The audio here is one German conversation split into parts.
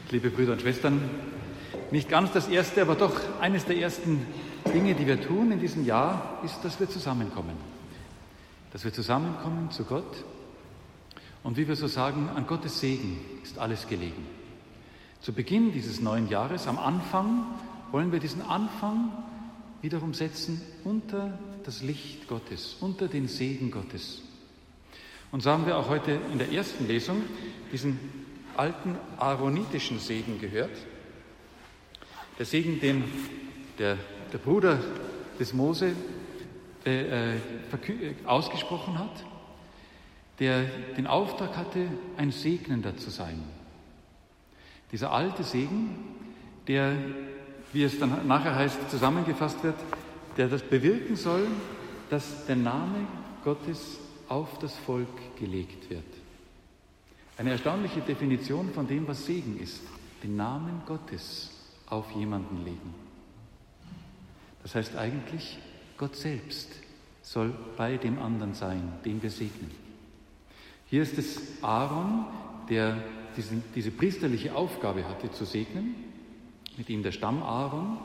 Liebe Brüder und Schwestern, nicht ganz das erste, aber doch eines der ersten Dinge, die wir tun in diesem Jahr, ist, dass wir zusammenkommen. Dass wir zusammenkommen zu Gott und wie wir so sagen, an Gottes Segen ist alles gelegen. Zu Beginn dieses neuen Jahres, am Anfang, wollen wir diesen Anfang wiederum setzen unter das Licht Gottes, unter den Segen Gottes. Und so haben wir auch heute in der ersten Lesung diesen alten aaronitischen Segen gehört. Der Segen, den der Bruder des Mose ausgesprochen hat, der den Auftrag hatte, ein Segnender zu sein. Dieser alte Segen, der, wie es dann nachher heißt, zusammengefasst wird, der das bewirken soll, dass der Name Gottes auf das Volk gelegt wird. Eine erstaunliche Definition von dem, was Segen ist. Den Namen Gottes auf jemanden legen. Das heißt eigentlich, Gott selbst soll bei dem anderen sein, den wir segnen. Hier ist es Aaron, der diese priesterliche Aufgabe hatte, zu segnen. Mit ihm der Stamm Aaron.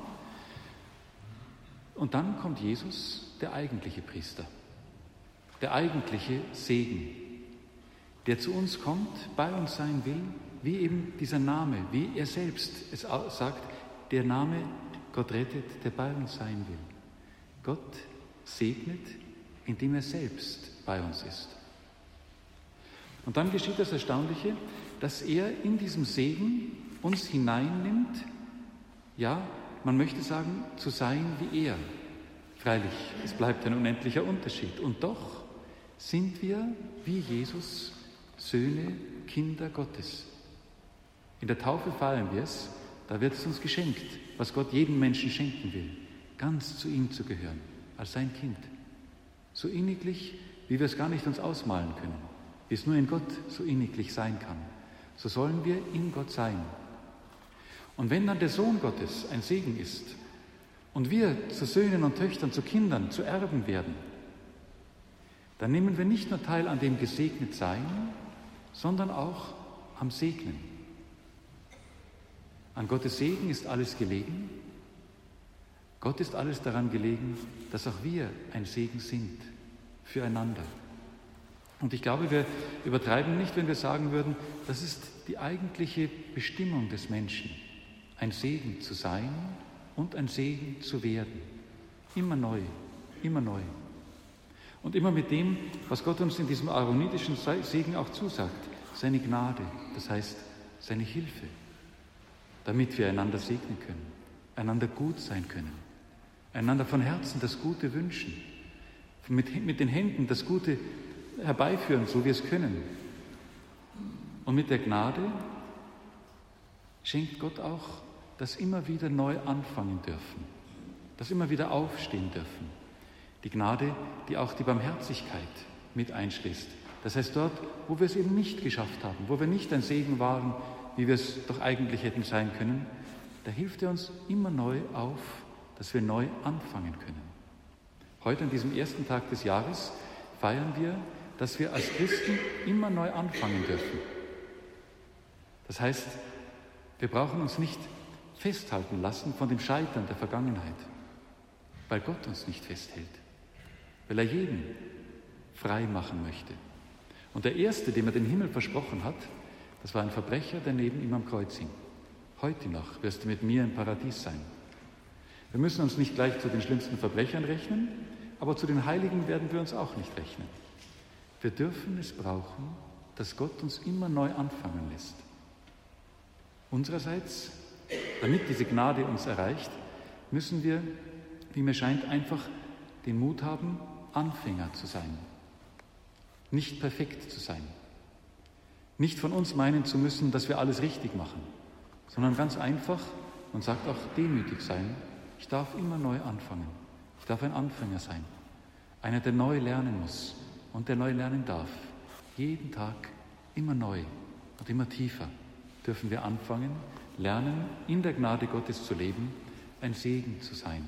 Und dann kommt Jesus, der eigentliche Priester. Der eigentliche Segen, der zu uns kommt, bei uns sein will, wie eben dieser Name, wie er selbst es sagt, der Name Gott rettet, der bei uns sein will. Gott segnet, indem er selbst bei uns ist. Und dann geschieht das Erstaunliche, dass er in diesem Segen uns hineinnimmt, ja, man möchte sagen, zu sein wie er. Freilich, es bleibt ein unendlicher Unterschied. Und doch sind wir, wie Jesus, Söhne, Kinder Gottes. In der Taufe feiern wir es, da wird es uns geschenkt, was Gott jedem Menschen schenken will, ganz zu ihm zu gehören, als sein Kind. So inniglich, wie wir es gar nicht uns ausmalen können, wie es nur in Gott so inniglich sein kann. So sollen wir in Gott sein. Und wenn dann der Sohn Gottes ein Segen ist und wir zu Söhnen und Töchtern, zu Kindern, zu Erben werden, dann nehmen wir nicht nur teil an dem Gesegnetsein, sondern auch am Segnen. An Gottes Segen ist alles gelegen. Gott ist alles daran gelegen, dass auch wir ein Segen sind füreinander. Und ich glaube, wir übertreiben nicht, wenn wir sagen würden, das ist die eigentliche Bestimmung des Menschen, ein Segen zu sein und ein Segen zu werden. Immer neu, immer neu. Und immer mit dem, was Gott uns in diesem aaronitischen Segen auch zusagt, seine Gnade, das heißt seine Hilfe, damit wir einander segnen können, einander gut sein können, einander von Herzen das Gute wünschen, mit den Händen das Gute herbeiführen, so wir es können. Und mit der Gnade schenkt Gott auch, dass immer wieder neu anfangen dürfen, dass immer wieder aufstehen dürfen. Die Gnade, die auch die Barmherzigkeit mit einschließt. Das heißt, dort, wo wir es eben nicht geschafft haben, wo wir nicht ein Segen waren, wie wir es doch eigentlich hätten sein können, da hilft er uns immer neu auf, dass wir neu anfangen können. Heute an diesem ersten Tag des Jahres feiern wir, dass wir als Christen immer neu anfangen dürfen. Das heißt, wir brauchen uns nicht festhalten lassen von dem Scheitern der Vergangenheit, weil Gott uns nicht festhält, weil er jeden frei machen möchte. Und der Erste, dem er den Himmel versprochen hat, das war ein Verbrecher, der neben ihm am Kreuz hing. Heute noch wirst du mit mir im Paradies sein. Wir müssen uns nicht gleich zu den schlimmsten Verbrechern rechnen, aber zu den Heiligen werden wir uns auch nicht rechnen. Wir dürfen es brauchen, dass Gott uns immer neu anfangen lässt. Unsererseits, damit diese Gnade uns erreicht, müssen wir, wie mir scheint, einfach den Mut haben, Anfänger zu sein. Nicht perfekt zu sein. Nicht von uns meinen zu müssen, dass wir alles richtig machen, sondern ganz einfach und sagt auch demütig sein, ich darf immer neu anfangen. Ich darf ein Anfänger sein. Einer, der neu lernen muss und der neu lernen darf. Jeden Tag immer neu und immer tiefer dürfen wir anfangen, lernen, in der Gnade Gottes zu leben, ein Segen zu sein.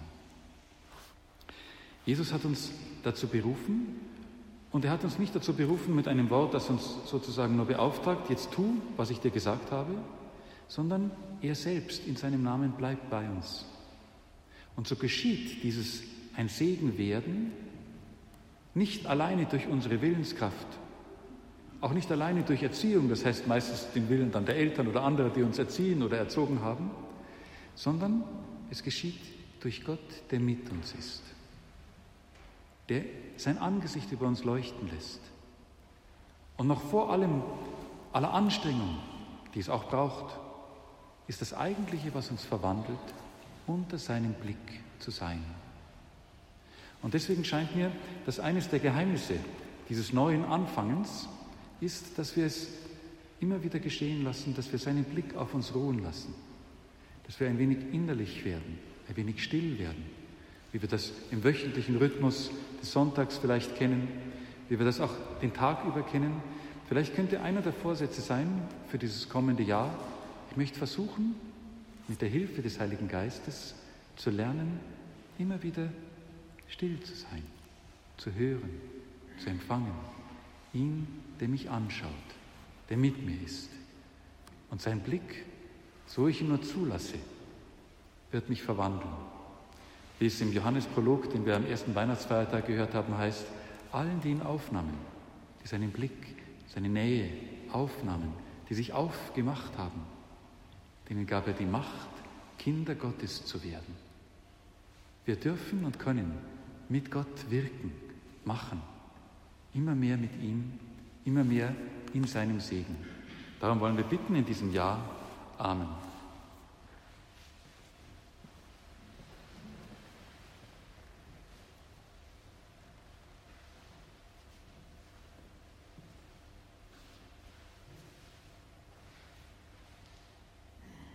Jesus hat uns dazu berufen und er hat uns nicht dazu berufen mit einem Wort, das uns sozusagen nur beauftragt, jetzt tu, was ich dir gesagt habe, sondern er selbst in seinem Namen bleibt bei uns. Und so geschieht dieses ein Segen werden nicht alleine durch unsere Willenskraft, auch nicht alleine durch Erziehung, das heißt meistens den Willen dann der Eltern oder anderer, die uns erziehen oder erzogen haben, sondern es geschieht durch Gott, der mit uns ist, der sein Angesicht über uns leuchten lässt. Und noch vor allem aller Anstrengung, die es auch braucht, ist das Eigentliche, was uns verwandelt, unter seinem Blick zu sein. Und deswegen scheint mir, dass eines der Geheimnisse dieses neuen Anfangens ist, dass wir es immer wieder geschehen lassen, dass wir seinen Blick auf uns ruhen lassen, dass wir ein wenig innerlich werden, ein wenig still werden, wie wir das im wöchentlichen Rhythmus des Sonntags vielleicht kennen, wie wir das auch den Tag über kennen. Vielleicht könnte einer der Vorsätze sein für dieses kommende Jahr: Ich möchte versuchen, mit der Hilfe des Heiligen Geistes zu lernen, immer wieder still zu sein, zu hören, zu empfangen, ihn, der mich anschaut, der mit mir ist. Und sein Blick, so ich ihn nur zulasse, wird mich verwandeln. Wie es im Johannesprolog, den wir am ersten Weihnachtsfeiertag gehört haben, heißt: Allen, die ihn aufnahmen, die seinen Blick, seine Nähe aufnahmen, die sich aufgemacht haben, denen gab er die Macht, Kinder Gottes zu werden. Wir dürfen und können mit Gott wirken, machen, immer mehr mit ihm, immer mehr in seinem Segen. Darum wollen wir bitten in diesem Jahr. Amen.